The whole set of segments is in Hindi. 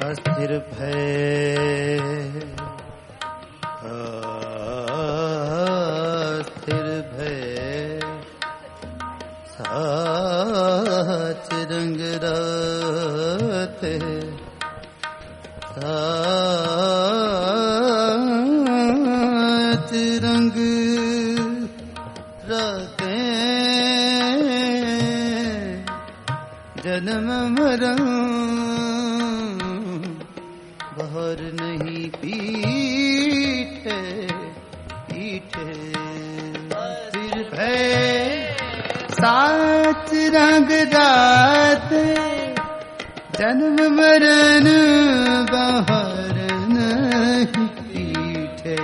अस्थिर भय अस्थिर भय साच रंग राते साच रंग राते जन्म मरण बहर नहीं पीठे पीठे सिर भय साच रंग रात जन्म मरण बहर नहीं पीठे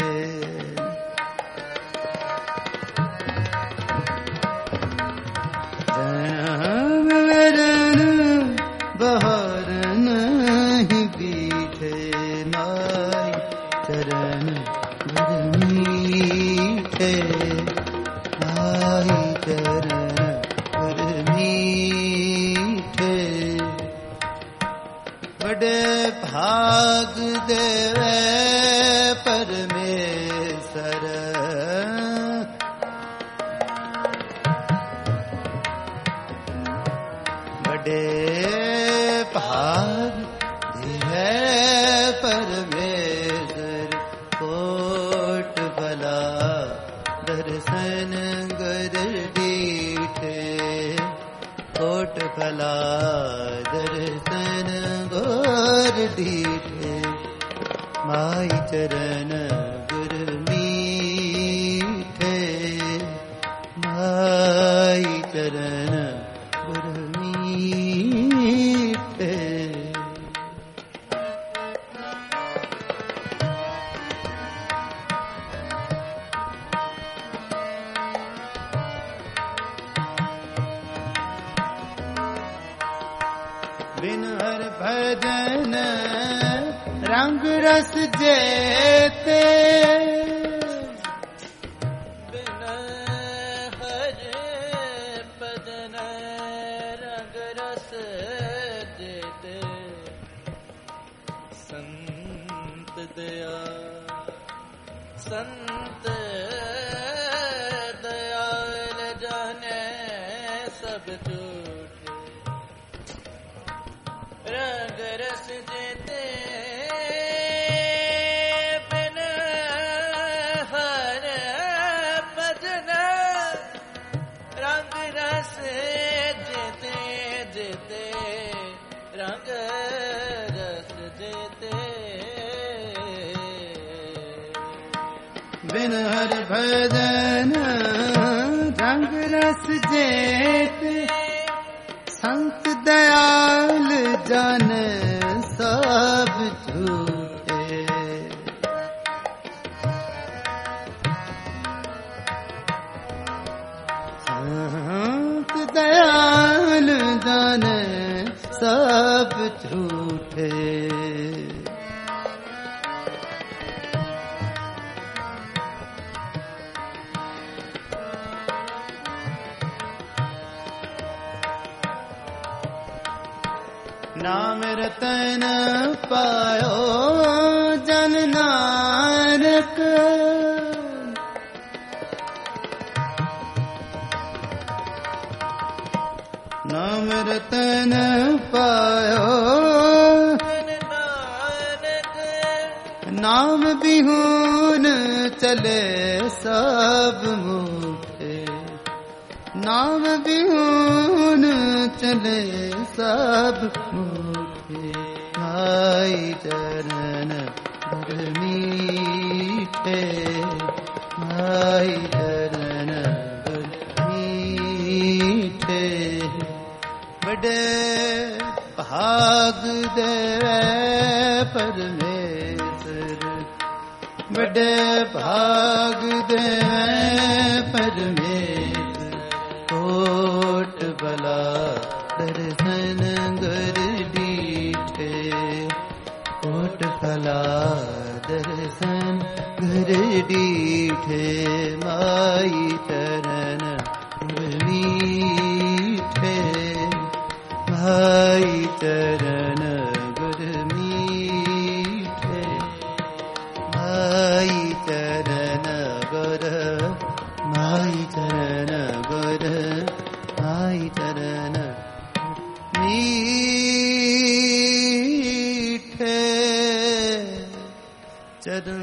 जन्म मरण बहर नहीं पीठे माई चरण गुरमीठे माई चरण गुरमीठे बड़े भाग देवे परमेश्वर बड़े भाग देवे परमेश्वर कोट भला दर्शन गर दीठे कोट भला दर्शन गोर दीठे माई चरण गुरमीठे माई चरण गुरमीठे बिन हर भजन रंग रस जेते बिन हर भजन रंग रस जेते संत दया संत दयाल जाने सब झूठे रंग रस जेते बिन हर भजन रंग रस जेते जेते रंग रस जेते बिन हर भजन रंग रस जेते संत दयाल जाने सब झूठे संत दयाल जाने सब झूठे नाम रतन पायो जन नानक नाम रतन पायो जन नानक नाम बिहून चले सब मूठे नाम बिहून चले सब मूठे माई चरण गुरमीठे माई चरण गुरमीठे बड़े भाग देवे परमेश्वर बड़े भाग देवे परमेश्वर कोट भला दर्शन गर दीठे कोट भला दर्शन गर दीठे माई चरण गुरमीठे माई चरण गुरमीठे चरण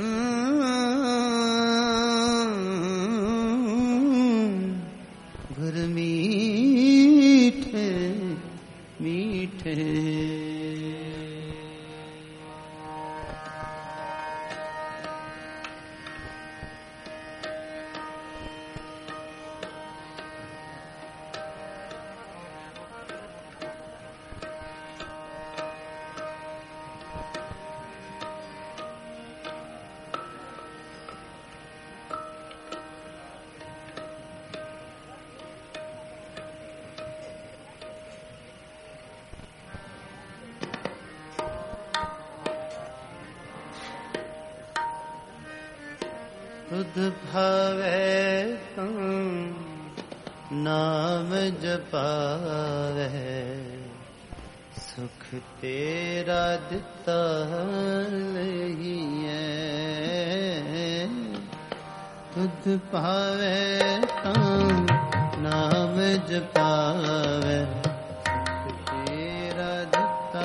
गुर मीठे मीठे। तुध भावे तुम नाम जपावे, सुख तेरा दिता लहिए। तुध भावे तुम नाम जपावे, सुख तेरा दिता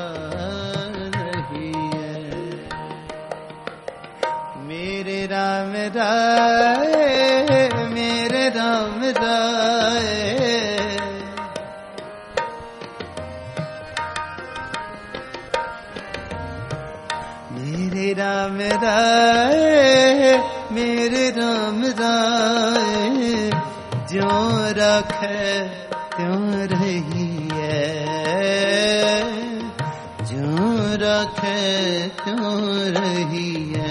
लहिए। मेरे राम राय, मेरे राम राय, मेरे राम राय, मेरे राम राय। ज्यों रखे त्यों रहिए, ज्यों रखे त्यों रहिए।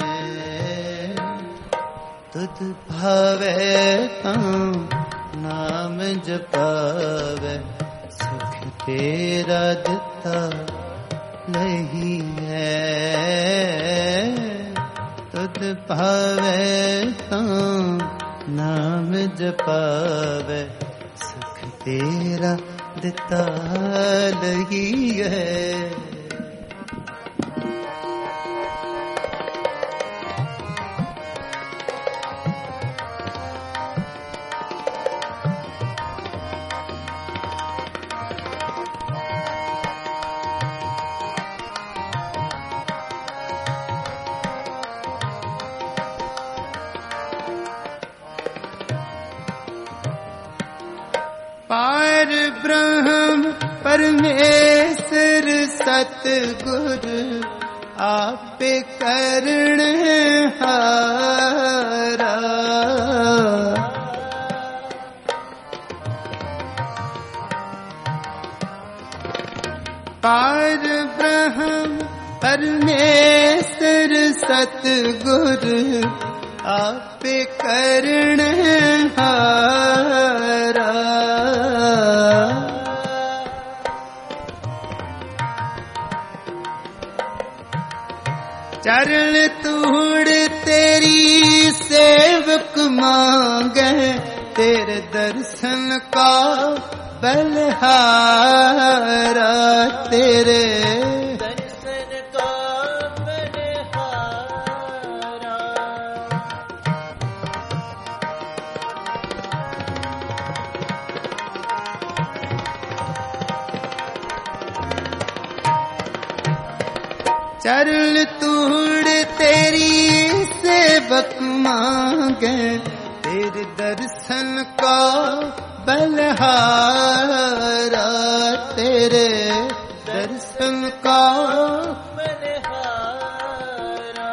तुध भावे तुम नाम जपावे, सुख तेरा दिता लहिए। तुध भावे तुम नाम जपावे, सुख तेरा दिता लहिए। पार ब्रह्म परमेश्वर सतगुर, आपे करण हारा। पार ब्रह्म परमेश्वर सतगुर, आपे करण हारा। चरण तूड़ तेरी सेवक मांगे, तेरे दर्शन का बलहारा। तेरे दर्शन का बलहारा। चरण तूड़ तेरी सेवक मांगे, तेरे दर्शन का बलहारा। तेरे दर्शन का बलहारा।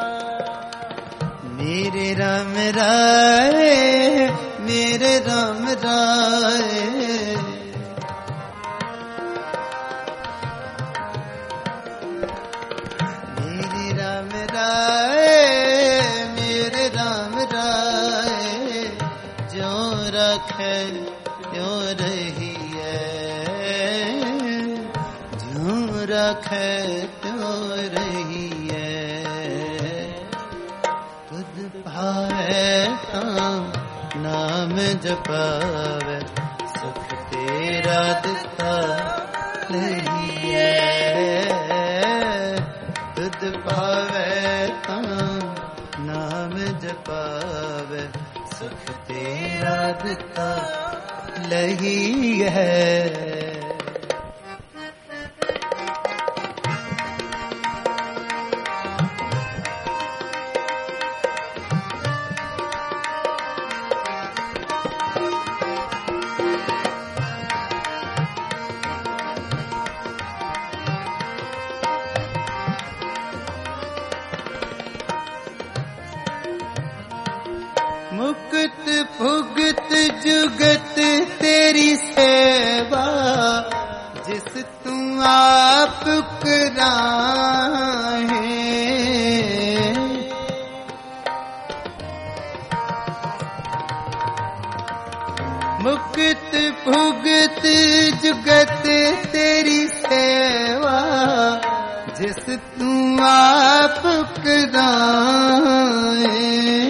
मेरे राम राय, मेरे राम राय। मेरे राम राय, ज्यों रखे त्यों रहिए, ज्यों रखे त्यों रहिए। तुध भावे तुम नाम जपावे, सुख तेरा दिता लहिए। तुध भावे तुम नाम जपावे, सुख तेरा दिता लहिए। मुक्त भुगत जुगत तेरी सेवा, जिस तू आप कराहे। मुक्त भुगत जुगत तेरी सेवा, जिस तू आप कराए।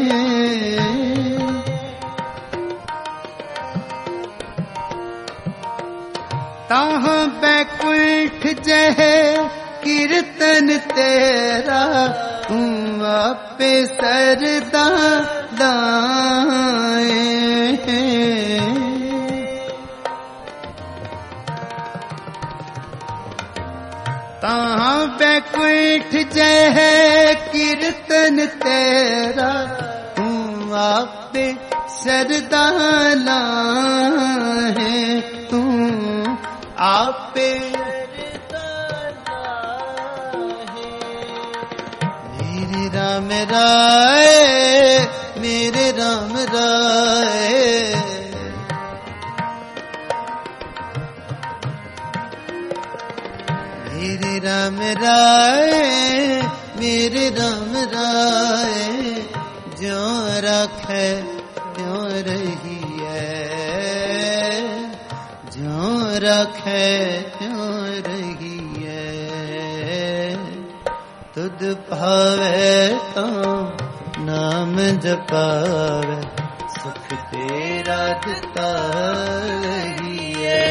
ताहाँ बैकुंठ जह कीर्तन तेरा, तू आपे सरदा दाए। ताहाँ बैकुंठ जह कीर्तन तेरा, तू आपे सरदा लाए। तू आपे मेरे राम राय, मेरे राम राय। मेरे राम राय, मेरे राम राय। ज्यों रखे त्यों रहिए, ज्यों रखे त्यों रहिए। तुध भावे तो नाम जपावे, सुख तेरा दिता रहिए।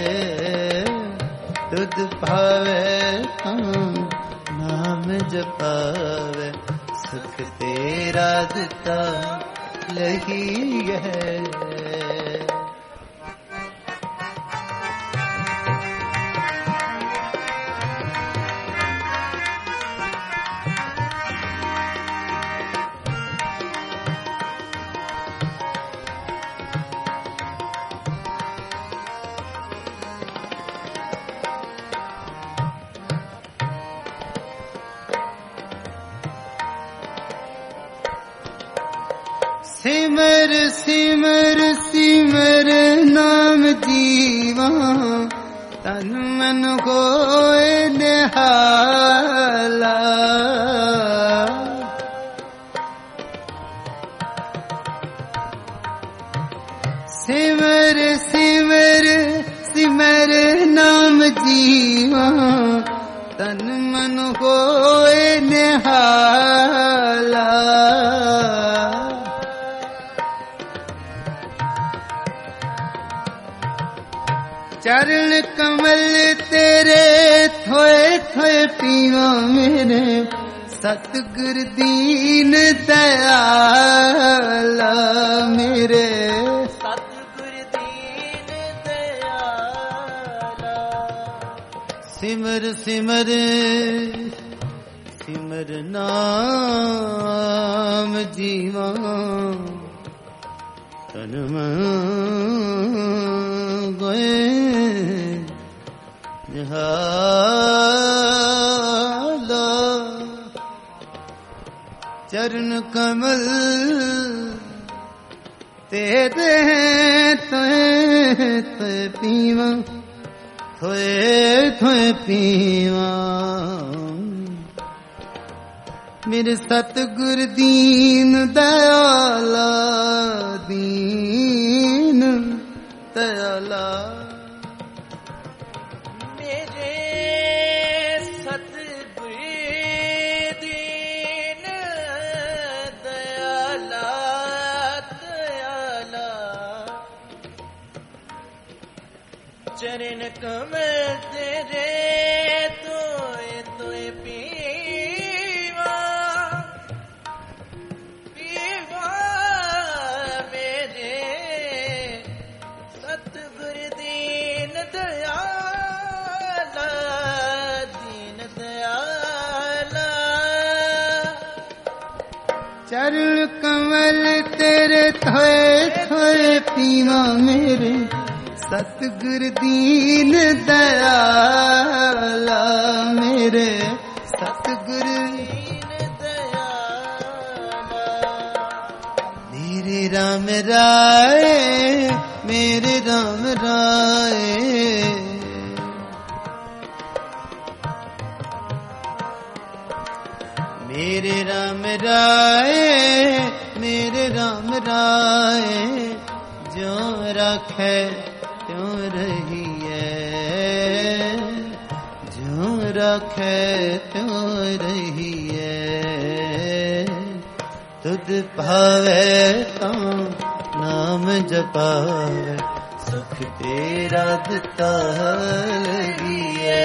तुध भावे तो नाम जपावे, सुख तेरा दिता रहिए। सिमर सिमर सिमर नाम जीवा, तन मन होए निहाला। सिमर सिमर सिमर नाम जीवा, तन मन होए निहाला। चरण कमल तेरे थोए थोए पीवा, मेरे सतगुर दीन दयाला। मेरे सतगुर दीन दयाला। सिमर सिमर सिमर नाम जीवा, तन मन गए निहाला। चरण कमल तेरे ते पीवा, थोए थोए पीवा। मेरे सतगुर दीन दयाला, दीन दयाला। मेरे सतगुर दीन दयाला, दयाला। चरण कमल तेरे तोए तोए पीवा, पीवा। मेरे सतगुर दीन दयाला, दीन दयाला। चरण कमल तेरे थोए थोए पीवा, मेरे सतगुर दीन दयाला। मेरे सतगुर दीन दयाला। मेरे राम राय मेरे राम राय मेरे राम राय मेरे राम राय जो रखे त्यों रहिए जो रखे त्यों रहिए तुद भावे तो नाम जपावे सुख तेरा दिता लगिए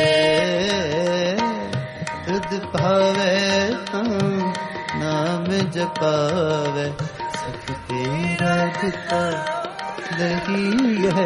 तुद भावे तो नाम जपावे सुख तेरा दिता लगिए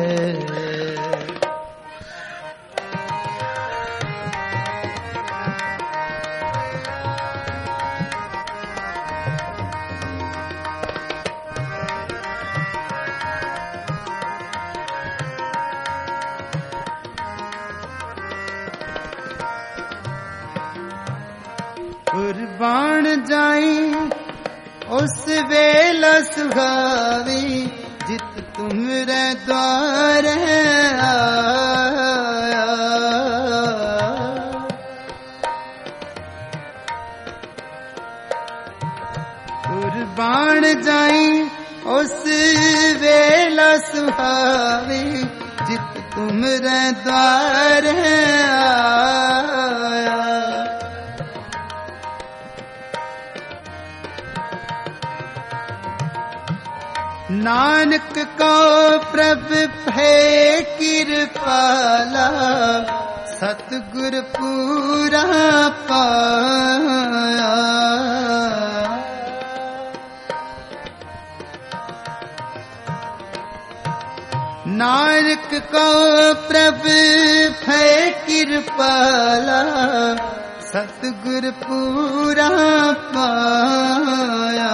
कुर्बान जाई उस वेला सुहावी जित तुमरे द्वार आया कुर्बान जाई उस वेला सुहावी जित तुमरे द्वार आया नानक को प्रभु भय कृपाला सतगुर पूरा पाया नानक को प्रभु भय कृपाला सतगुर पूरा पाया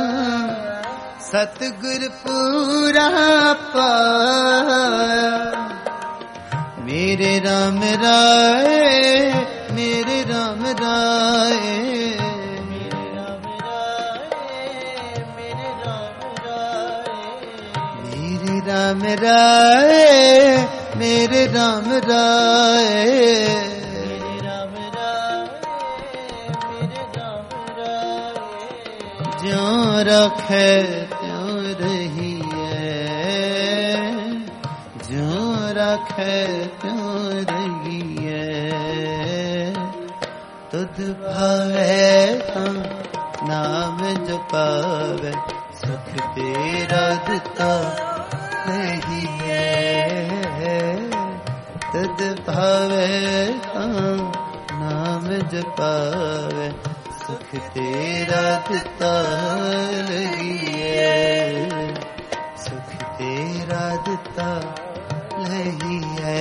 सतगुर पूरा पाया मेरे राम राय मेरे राम राय मेरे राम राय मेरे राम राय मेरे राम राय मेरे राम राय मेरे राम राय मेरे राम राय जो रखे त्यों रहिए जो रखे त्यों रहिए तुद भावे तो नाम जपावे सुख तेरा दिता रहिए तुद भावे तो नाम जपावे सुख तेरा दिता लगिए सुख तेरा दिता लगिए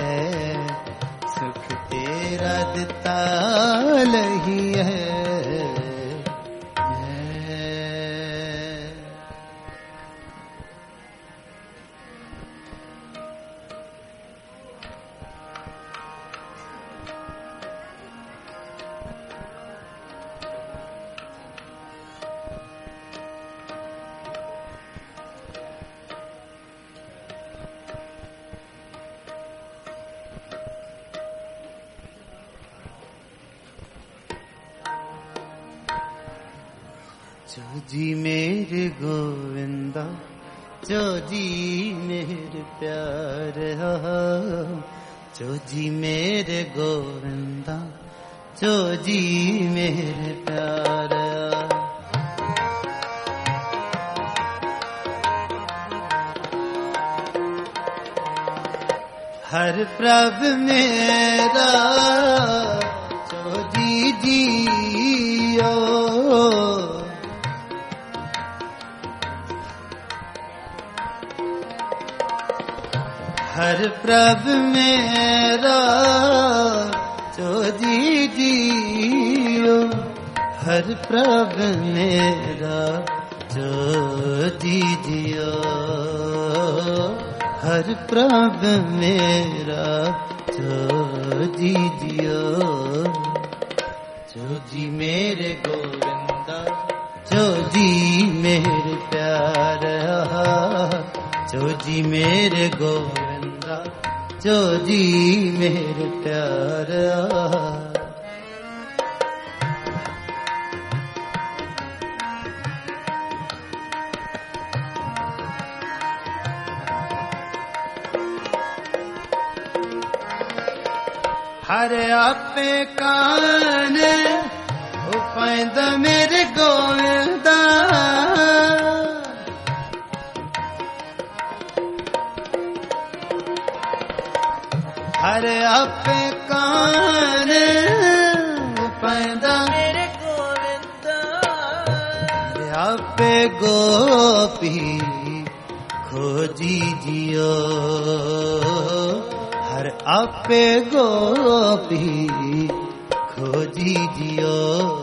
सुख तेरा दिता लगिए जो जी मेरे गोविंदा जो जी मेरे प्यार जो जी मेरे गोविंदा जो जी मेरे प्यार हर प्रभु मेरा जो जी जियो हर प्रभु मेरा जो जी जियो हर प्रभु मेरा जो जी जियो हर प्रभु मेरा जो जी जियो जो जी मेरे गोविंदा जो जी मेरे प्यार मेरे गोविंदा जो जी मेरे प्यारा। हर आपे कान उपाइंद मेरे गोविंदा हर आपे कान उपाइंद मेरे गोविंदा हर आपे गोपी खोजी जियो हर आपे गोपी खोजी जियो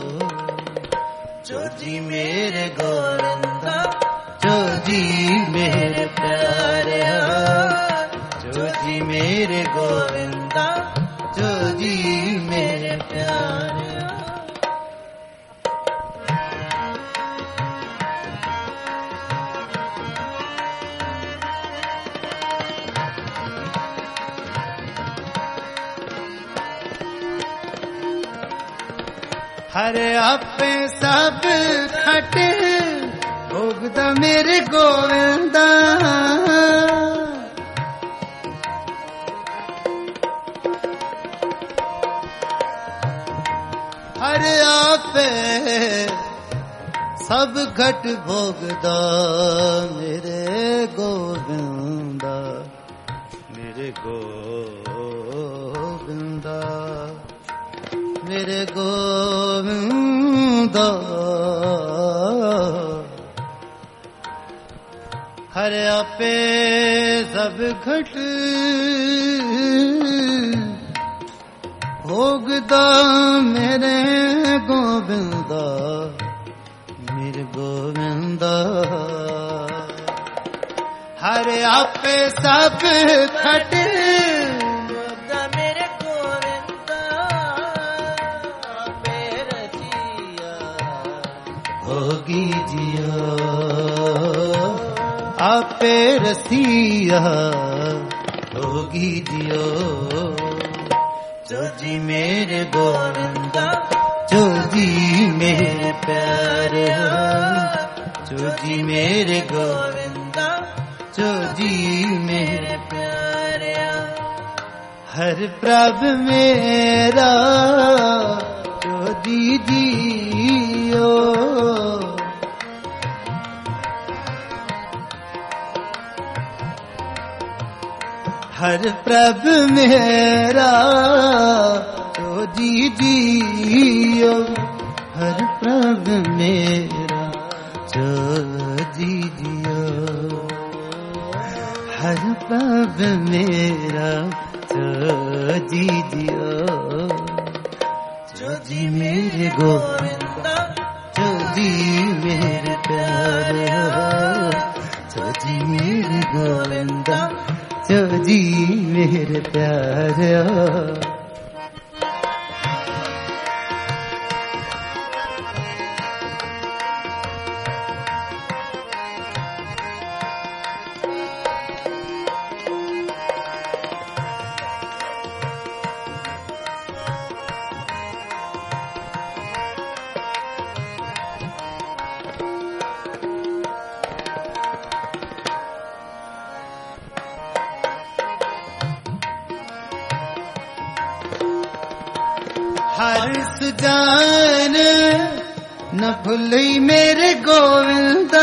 जो जी मेरे गोविंदा जो जी मेरे प्यारे जो जी मेरे गोविंदा जो जी मेरे प्यारे। हर आपे सब खट भोगदा मेरे गोविंदा हर आपे सब घट भोगदा मेरे गोविंदा मेरे गोविंदा मेरे गोविंदा हर आपे सब घट भोगदा मेरे गोविंदा मेरे गोविंदा हर आपे सब घट होगी जियो आपे रसिया होगी जियो जो जी मेरे गोविंदा जो जी मेरे प्यारे जो जी मेरे गोविंदा जो जी मेरे प्यारे। हर प्रभ मेरा जो जी जियो हर प्रभ मेरा जो जी जियो हर प्रभ मेरा जो जी जियो हर प्रभ मेरा जो जी जियो जो जी मेरे गोविंदा जो जी मेरे प्यारे जो जी मेरे गोविंदा जो जी मेरे प्यारे। हर सुजान न भूलई मेरे गोविंदा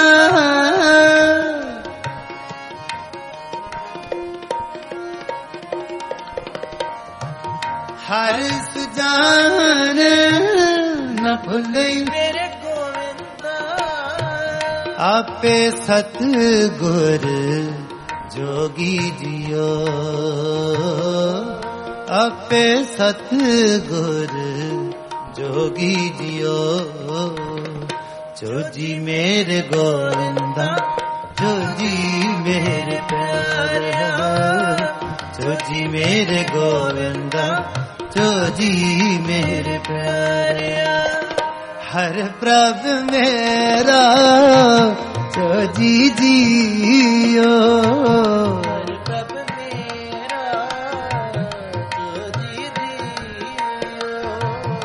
हर सुजान न भूलई मेरे गोविंदा आपे सतगुर जोगी जियो आपे सतगुर जोगी जियो जो जी मेरे गोविंदा जो जी मेरे प्यारे जो जी मेरे गोविंदा जो जी मेरे प्यारे। हर प्रभ मेरा जो जी जियो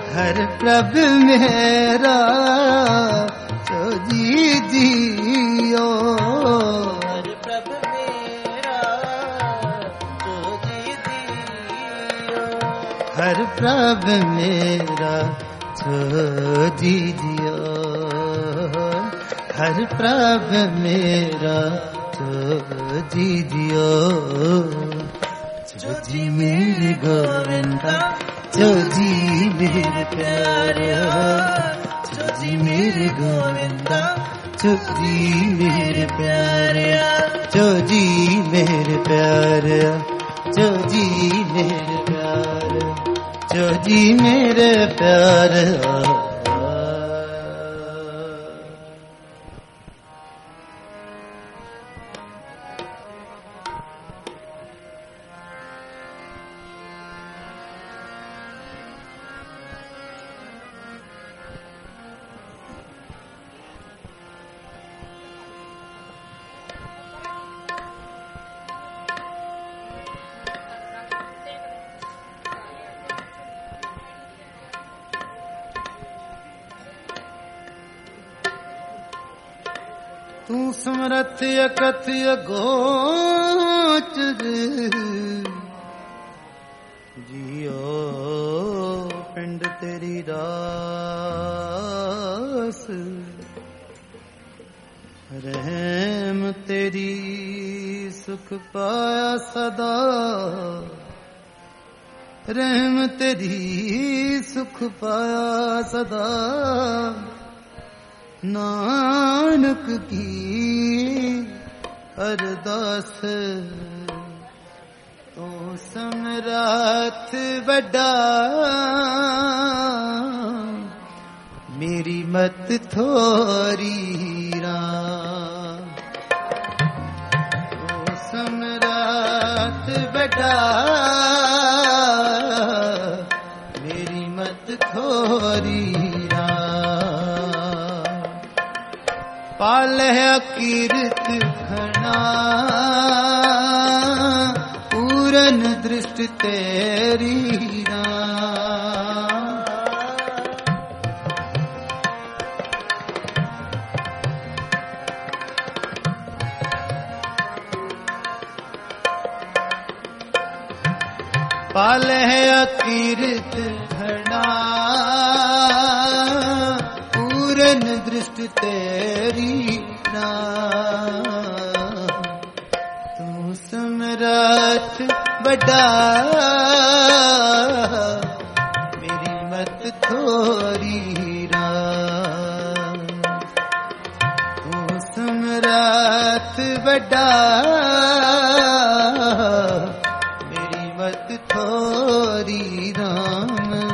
हर प्रभ मेरा जो जी जियो, हर प्रभ मेरा जो जी दियो, हर प्रभ मेरा जो जी जियो, हर प्रभ मेरा जो जी जियो, जो जी मेरे गोविंदा, जो जी मेरे प्यारे, जो जी मेरे गोविंदा, जो जी मेरे प्यारे, जो जी मेरे प्यारे, जो जी मेरे प्यारे, जो जी मेरे प्यारे। तू समरथ अकथ्य गोचर, जियो पिंड तेरी रास, रहम तेरी सुख पाया सदा, रहम तेरी सुख पाया सदा, नानक की अरदास, तू समरथ बड़ा, मेरी मत थोरी राम, तू समरथ बड़ा, मेरी मत थोरी पाले कीर्त घना, पूरन दृष्टि तेरी राम, पाले कीर्त घना, पूरन दृष्टि तेरी नाम, तू समरथ बड़ा, मेरी मत थोरी राम, तू समरथ बड़ा, मेरी मत थोरी राम।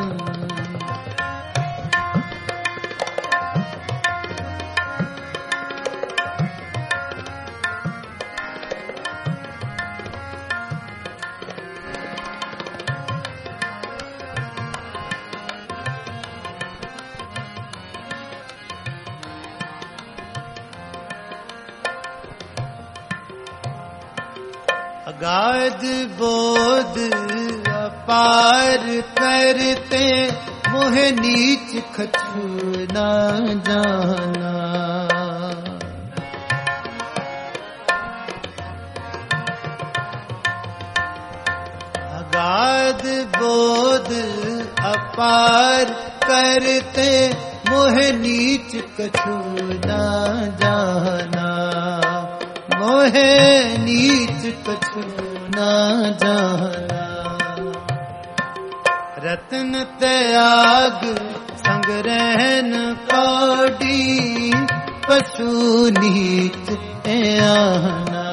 अगाध बोध अपार करते, मोह नीच कछु न जाना, अगाध बोध अपार करते, मोह नीच कछु न जाना, मोह नीच कछु न जाना, रतन त्याग संग रहन कौड़ी, पशु नीच आना,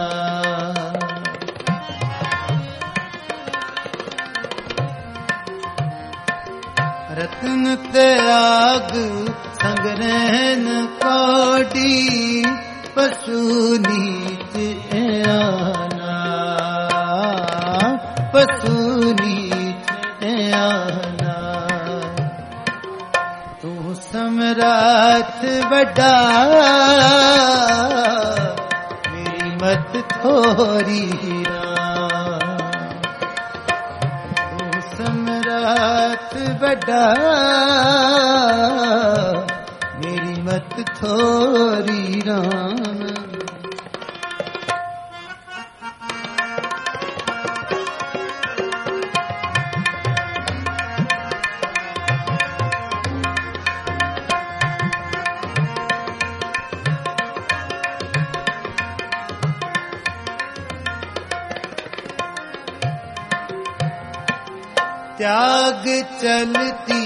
रतन त्याग संग रहन कौड़ी, पशु नीच आना, पशु नीच आना, तू समरथ बड़ा, मेरी मत थोरी राम, तू समरथ बड़ा मेरी मत थोरी राम। त्याग चलती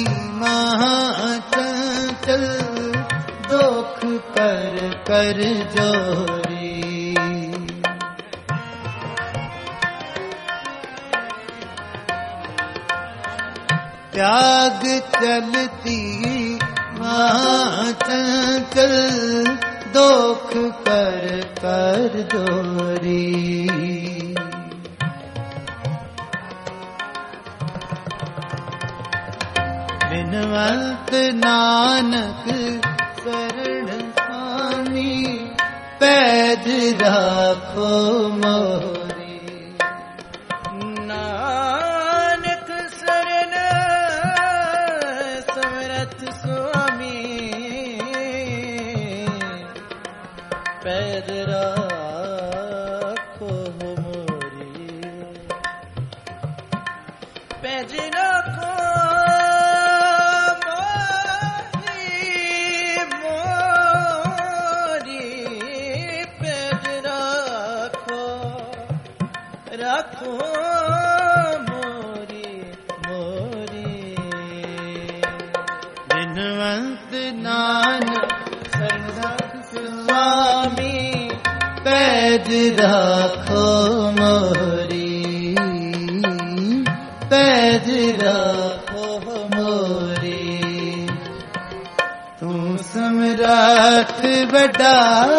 महाचंचल दुख कर कर जोरी। त्याग चलती महाचंचल दुख कर कर जोरी। बिनवंत नानक शरण स्वामी पैज राखो मोरी। नानक शरण समरथ स्वामी पैज राखो मोरी। पैज राखो राखो मोरी मोरी। बिनवंत नानक शरण स्वामी पैज राखो मोरी। पैज राखो मोरी। तू समराट बड़ा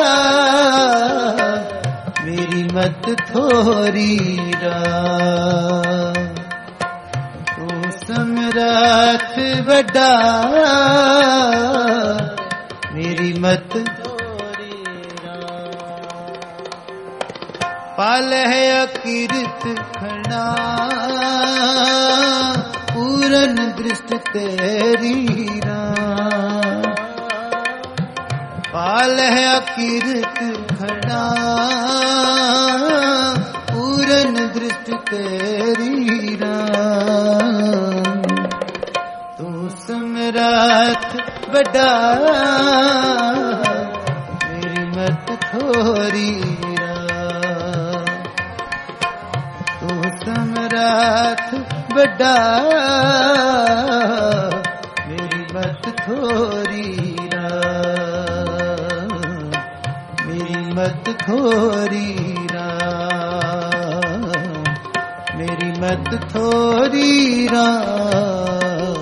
मेरी मत थोरी राम। तू सम्राट बड़ा मेरी मत थोरी राम। पाल है अकीर्त खड़ा पूरन दृष्ट तेरी राम। पाल है अकीर्त खड़ा पूरन दृष्ट तेरी राम। तू सम्राट बड़ा मेरी मत थोरी राम। तू सम्राट बड़ा मेरी मत थोरी मत थोरी राम। मेरी मत थोरी राम।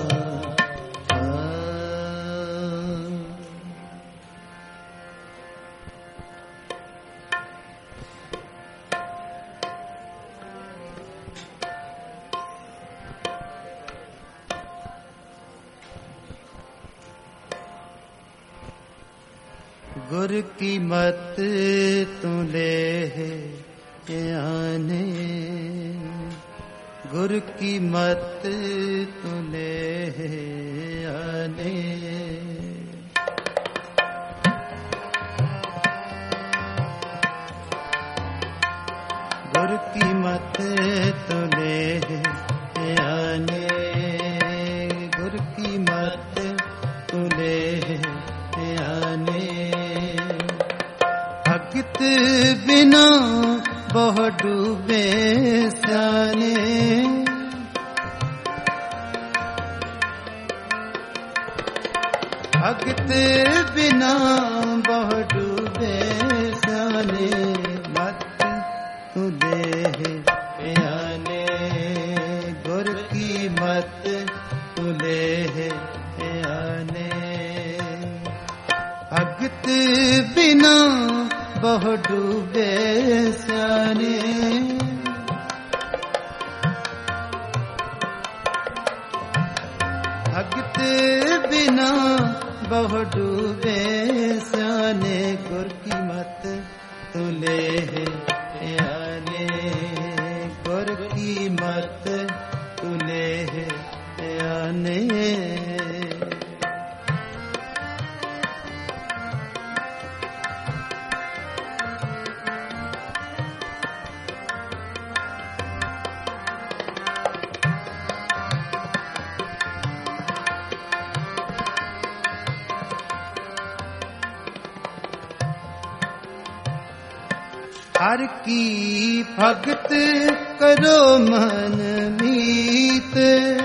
गुर की मत तू ले आने। गुर की मत तू ले आने। गुर की मत तू ले आने। गुर की मत तू ले आने। भक्त बिना बहु डूबे स्याने। भक्त बिना बहु डूबे स्याने। मत तू दे आने। गुर की मत तू ले आने। भक्त बिना बहु डूबे स्याने। भक्त बिना बहु डूबे स्याने। गुर की मत तू ले आने। गुर की मत तू ले आने। हर की भगत करो मन मीत,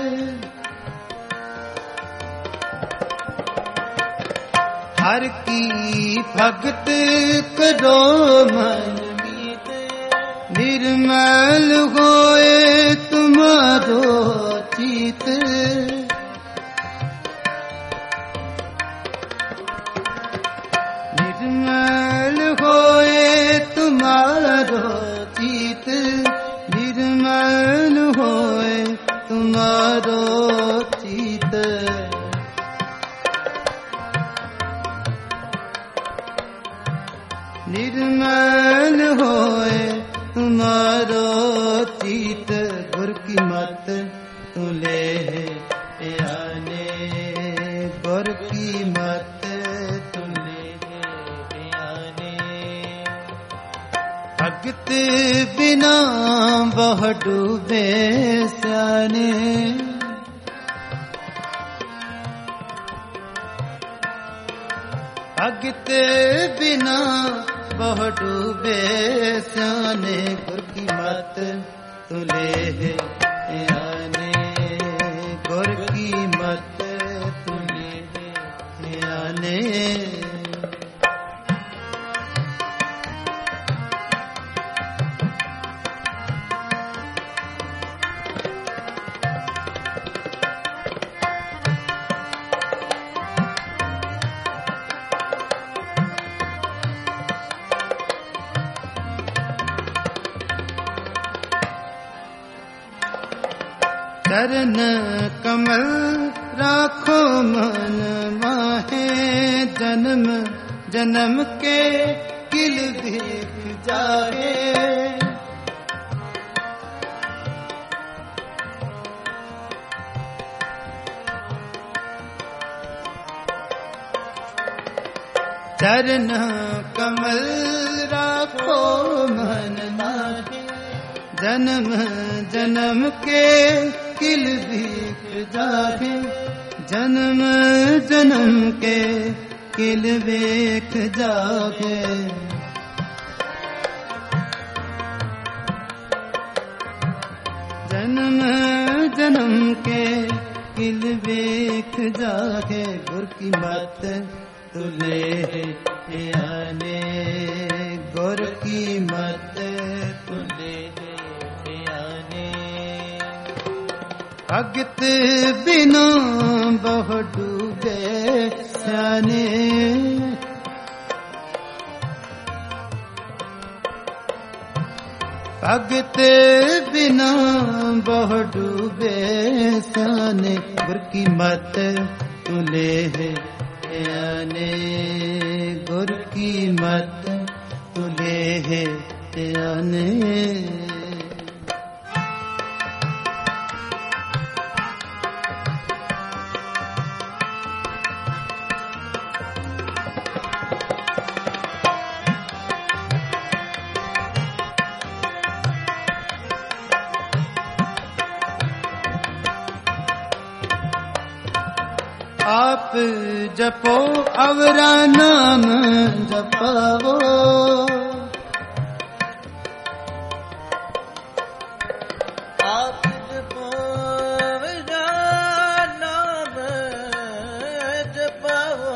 हर की भगत करो मन मीत, निर्मल होए तुम्हारो चित, निर्मल होए तुम्हारो चित, निर्मल होए तुम्हारो चित। निर्मल होए तुम्हारो चित, गुर की मत तुले आने, गुर की मत भगत बिना बह डूबे स्याने, भगत बिना बह डूबे स्याने, गुर की मत तुले आने, गुर की मत तुले आने। चरण कमल राखो मन माहे, जन्म जन्म के किल देख जाए, चरण कमल राखो मन माहे, जन्म जन्म के किल देख जागे, जन्म जन्म के किल देख जागे। जन्म जन्म के किल देख जागे, गुर की मत तुले आने, गुर की मत तुले आने। भगत बिना बह डूबे स्याने, भगत बिना बह डूबे स्याने, गुर की मत तुले आने, गुर की मत तुले आने। आप जपो अवरा नाम जपावो, आप जपो अवरा नाम जपावो,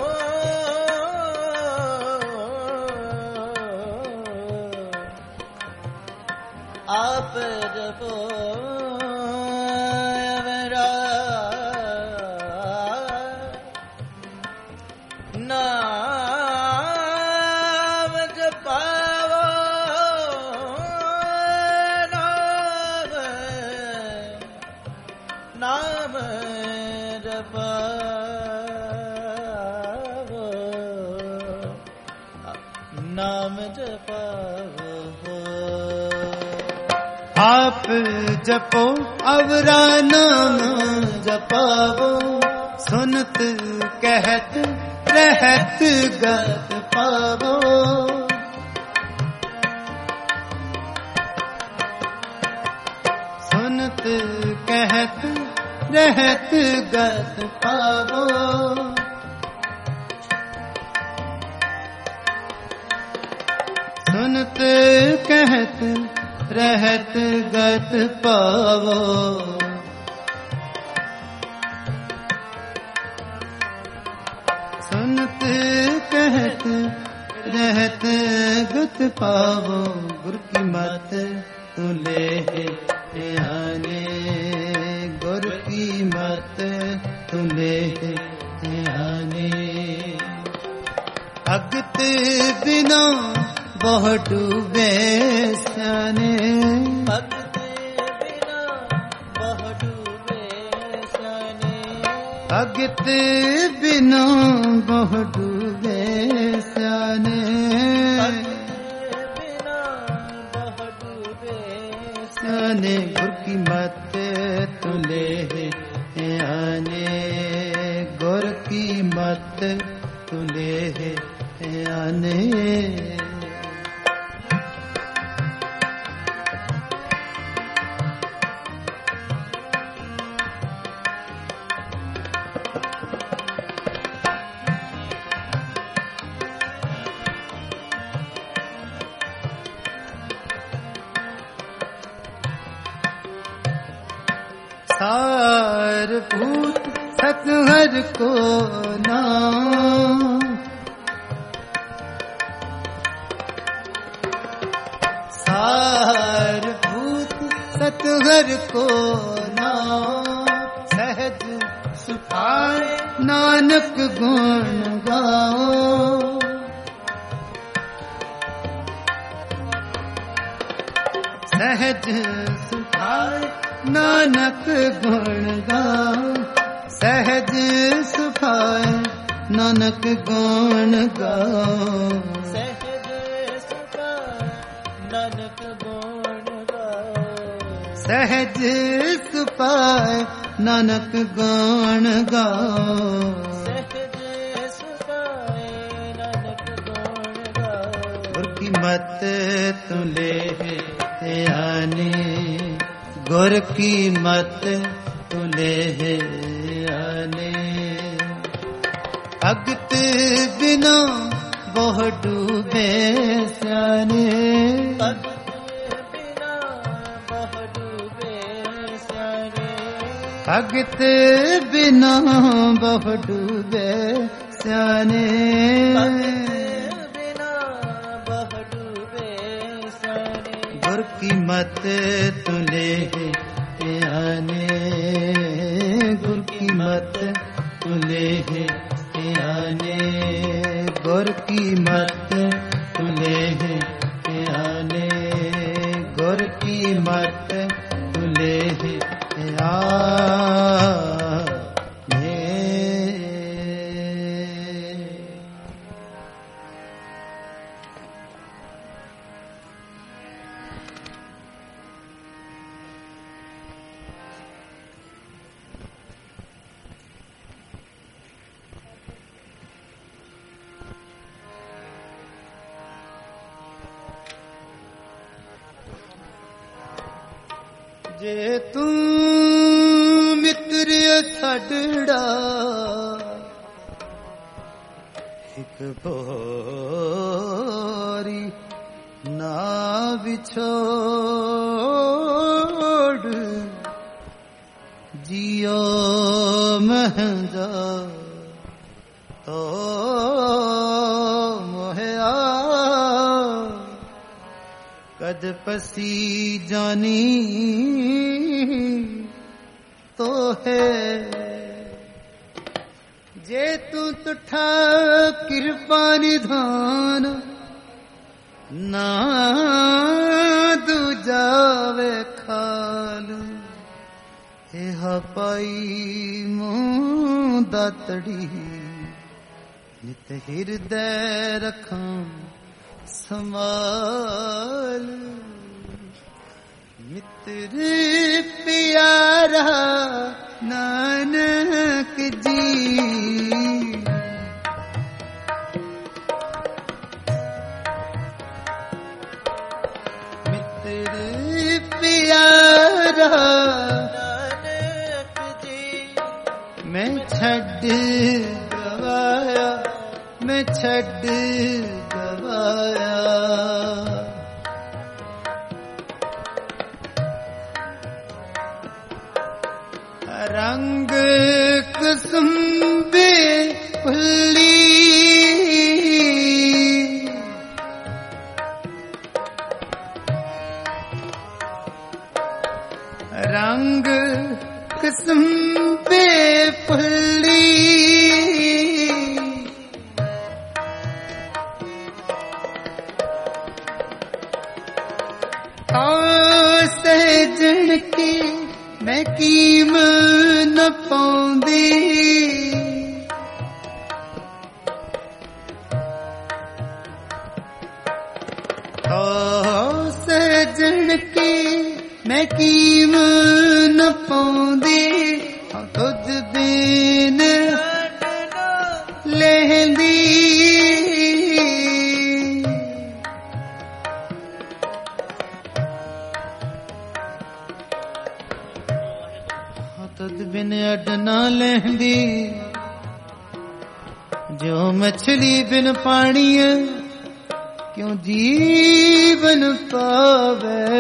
आप जपो नाम जपावो, नाम जपावो। आप जपो अवरा नाम जपावो, ਸੁਨਤ ਕਹਿਤ ਰਹਿਤ ਗਤ ਪਾਵੋ ਸੁਨਤ ਕਹਿਤ ਰਹਿਤ ਗਤ ਪਾਵੋ ਸੁਨਤ ਕਹਿਤ ਰਹਿਤ ਗਤ ਪਾਵੋ ਸੁਨਤ ਕਹਿਤ ਰਹਿਤ ਗਤ ਪਾਵੋ ਗੁਰ ਕੀ ਮਤ ਤੂੰ ਲੈ ਧਿਆਨੇ ਗੁਰ ਕੀ ਮਤ ਤੂੰ ਲੈ ਧਿਆਨੇ ਭਗਤ ਬਿਨਾ ਬਹੁ ਡੂਬੇ ਸਿਆਣੇ ਭਗਤ ਬਿਨਾ ਬਹੁ ਡੂਬੇ ਸਿਆਣੇ ਭਗਤ ਬਿਨਾ ਬਹੁ ਡੂਬੇ ਸਿਆਣੇ ਬਿਨਾ ਬਹੁ ਡੂਬੇ ਸਿਆਣੇ ਗੁਰ ਕੀ ਮਤ ਤੂੰ ਲੈ ਆਨੇ ਗੁਰ ਕੀ ਮਤ ਤੂੰ ਲੈ ਆਨੇ सार भूत सतहर को नाम सार भूत सतहर को नाम सहज सुखाए नानक गुण गाओ सहज सुखाए नानक गुण गाओ सहज सुखाए नानक गुण गाओ सहज सुखाए नानक गुण गाओ सहज सुखाए नानक गुण गाओ सहज सुखाए नानक गुण गाओ गुर की मत तू ले आने गुर की मत तू ले आने भगत बिना बहु डूबे सियाने भगत बिना बहु डूबे सियाने भगत बिना बहु डूबे सियाने भगत बिना बहु डूबे सियाने गुर की मत तू ले आने गुर की मत तू ले आने गुर की मत तू ले आने गुर की मत तू ले आने ਜੇ ਤੂੰ ਮਿੱਤਰ ਛੱਡੜਾ ਇੱਕ ਬੋਰੀ ਨਾ ਵਿਛੋੜ ਜਿਉ ਮਹੰਦਾ ਤੋ ਮੋਹਿਆ कद पसी जानी तो है जे तू तुठा कृपा निधान ना दूजावे खाल हे पाई मुँह दातड़ी नित हृदय रखां संभाल मित्र प्यारा नानक जी, मित्र प्यारा नानक जी, मैं छड़ गवाया, मैं छड़ गवाया। रंग कुसुम्बे फुल्ली, रंग कुसुम्बे फुल्ली, सजन की मैं कीम न पाउंदी, सजन की मैं कीम न पाउंदी, खुद बिन लहंदी, तुद बिन अड ना लहंदी, जो मछली बिन पानी क्यों जीवन पावे,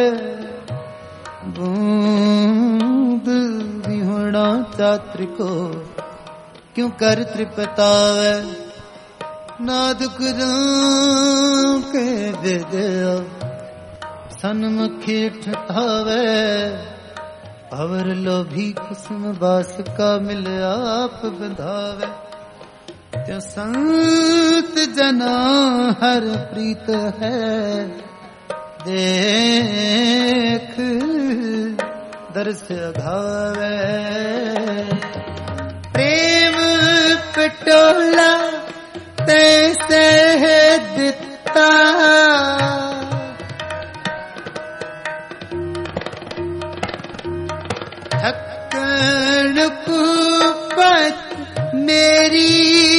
बूंद विहुणा चात्र को क्यों कर तृपतावे, ना दुख के विद्या सन्मुखी ठठावे, भवर लोभी कुसुम बास का मिल आप बंधावे, त्यो संत जना हर प्रीत है, देख दर्श अघावे, प्रेम पटोला तैसे दिता, थक्कन कुपत मेरी,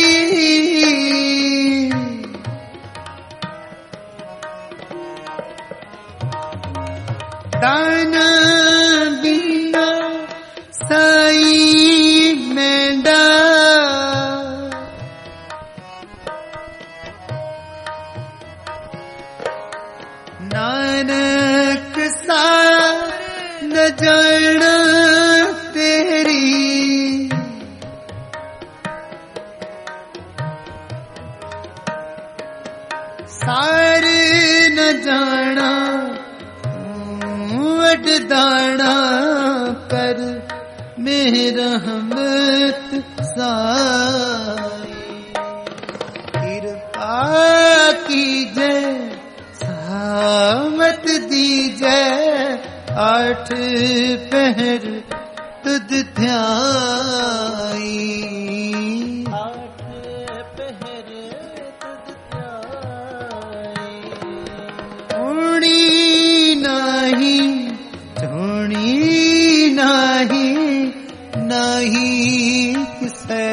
दाना बिना साई मेंढा, नानक सा न जाना तेरी, सार न जाना वड दाना कर मेरा रहमत साई, कृपा कीजे सामत दीजे, आठ पहर तुद ध्याई, आठ पहर तुद ध्याई, ऊणी नाही झोणी नाही, नाही किसे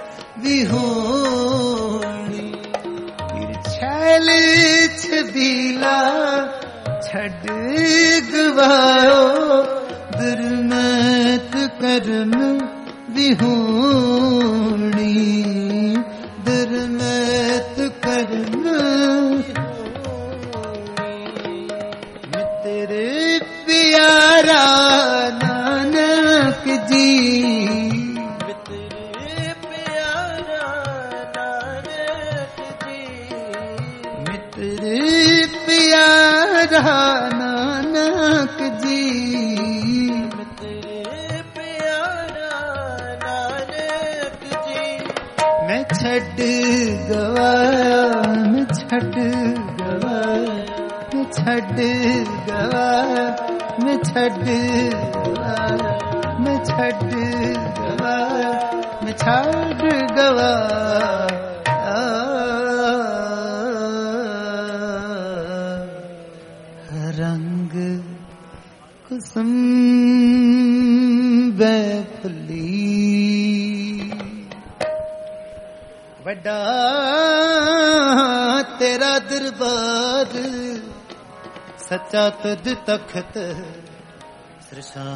विहोणी, छैल छबीला छड़ गवायो, दुर्मत कर्म विहोणी, दुर्मत कर्म मित्र प्यारा नानक जी, मित्र प्यारा नानक जी, मित्र प्यारा नानक जी, मित्र प्यारा नानक जी, मैं छड़ गवाया, मैं छड़ गवाया, मैं छड़ गवाया, मैं छड़ गवाया, मैं छड़ गवाया, मैं छड़ गवाया, रंग ਵੱਡਾ ਤੇਰਾ ਦਰਬਾਰ ਸੱਚਾ ਤੁਧ ਤਖਤ ਸਰਸਾਂ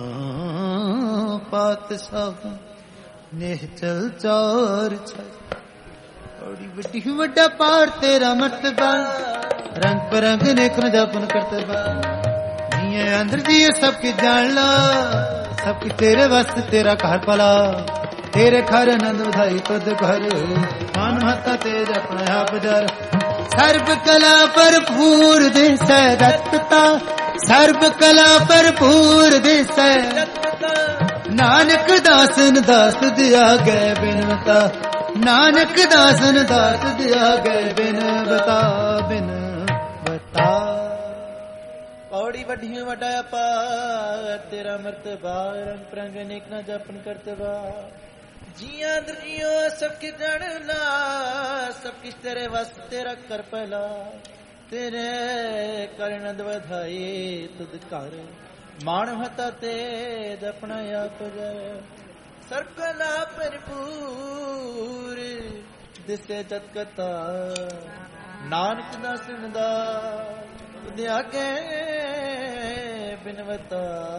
ਪਾਤਸ਼ਾਹ ਨੇਹ ਚਲ ਚਾਰ ਛ ਬੜੀ ਵੱਡੀ ਵੱਡਾ ਪਾਰ ਤੇਰਾ ਮਰਤਬਾ ਰੰਗ ਬਰੰਗ ਨੇਕ ਨ ਜਾਪਨ ਕਰਤਬਾ ਨੀਏ ਅੰਦਰ ਜੀ ਸਭ ਕੀ ਜਾਣ ਲਾ ਸਭ ਕੀ ਤੇਰੇ ਵਾਸਤੇ ਤੇਰਾ ਘਰ ਪਲਾ ਤੇਰੇ ਘਰ ਆਨੰਦ ਵਧਾਈ ਤੁਧ ਘਰ ਮਨ ਮਹਤਾ ਤੇਜ ਆਪਣਾ ਆਪ ਜਰ ਸਰਬ ਕਲਾ ਭਰਪੂਰ ਦਿਸੈ ਰਤਤਾ ਸਰਬ ਕਲਾ ਭਰਪੂਰ ਦਿਸੈ ਨਾਨਕ ਦਾਸਨ ਦਾਸ ਦਿਆ ਗਏ ਬਿਨਵਤਾ ਨਾਨਕ ਦਾਸਨ ਦਾਸ ਦਿਆ ਗਏ ਬਿਨਵਤਾ ਬਿਨਵਤਾ ਪੌੜੀ ਵੱਡੀ ਵੱਡਾ ਅਪਾਰ ਤੇਰਾ ਮਰਤਬਾ ਰੰਗ ਪ੍ਰੰਗ ਨੇਕ ਨਾ ਜਾਪਨ ਕਰਤਬਾ ਜੀਆਂ ਦਰਿਓ ਸਭ ਕੀ ਜਾਣਨਾ ਸਭ ਕਿਛ ਤੇਰੇ ਵਸ ਤੇਰਾ ਕਰ ਪਹਿਲਾ ਤੇਰੇ ਕਰਨਦ ਵਧਾਈ ਤੁਧ ਘਰ ਮਾਣ ਹਤਾ ਤੇ ਆਪਣਾ ਆਪ ਜੈ ਸਰਕਲਾ ਭਰਪੂਰ ਦਿਸੇ ਜਤ ਕਤਾ ਨਾਨਕ ਦਾ ਸੁਣਦਾ ਦਿਆ ਕੇ ਬਿਨਵਤਾ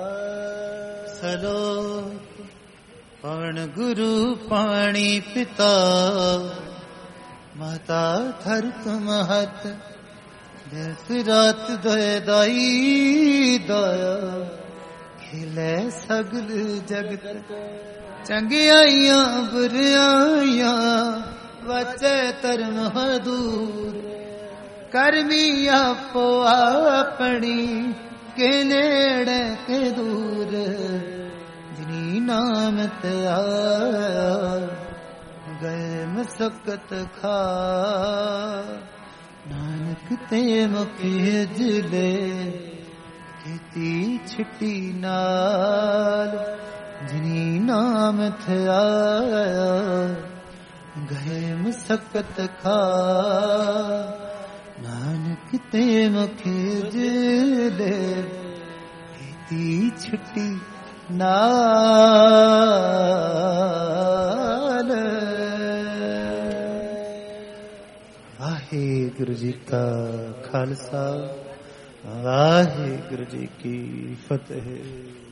ਸਲੋਕ ਪਵਨ ਗੁਰੂ ਪਾਣੀ ਪਿਤਾ ਮਾਤਾ ਧਰ ਤੁਮ ਹੱਥ ਦਿਸ ਰਾਤ ਦੋਇ ਦਾਈ ਦਇਆ ਖਿਲੇ ਸਗਲ ਜਗਤ ਚੰਗਿਆਈਆਂ ਬੁਰਾਈਆਂ ਵਚੇ ਧਰਮ ਹਦੂਰ ਕਰਮੀ ਆਪੋ ਆਪਣੀ ਕੇ ਨੇੜੇ ਕੇ ਦੂਰ ਜਿਨੀ ਨਾਮ ਤੇ ਆਇਆ ਗਏ ਮਸਕਤ ਖਾ ਨਾਨਕ ਤੇ ਮੁਖੀ ਜਲੇ ਕੀਤੀ ਛਿੱਟੀ ਨਾਲ ਜਿਨੀ ਨਾਮ ਤੇ ਆਇਆ ਗਏ ਮਸਕਤ ਖਾ ਨਾਨਕ ਤੇ ਮੁਖੀ ਜਲੇ ਕੀਤੀ ਛਿੱਟੀ ਨਾਲ ਵਾਹਿਗੁਰੂ ਜੀ ਕਾ ਖਾਲਸਾ ਵਾਹਿਗੁਰੂ ਜੀ ਕੀ ਫਤਿਹ।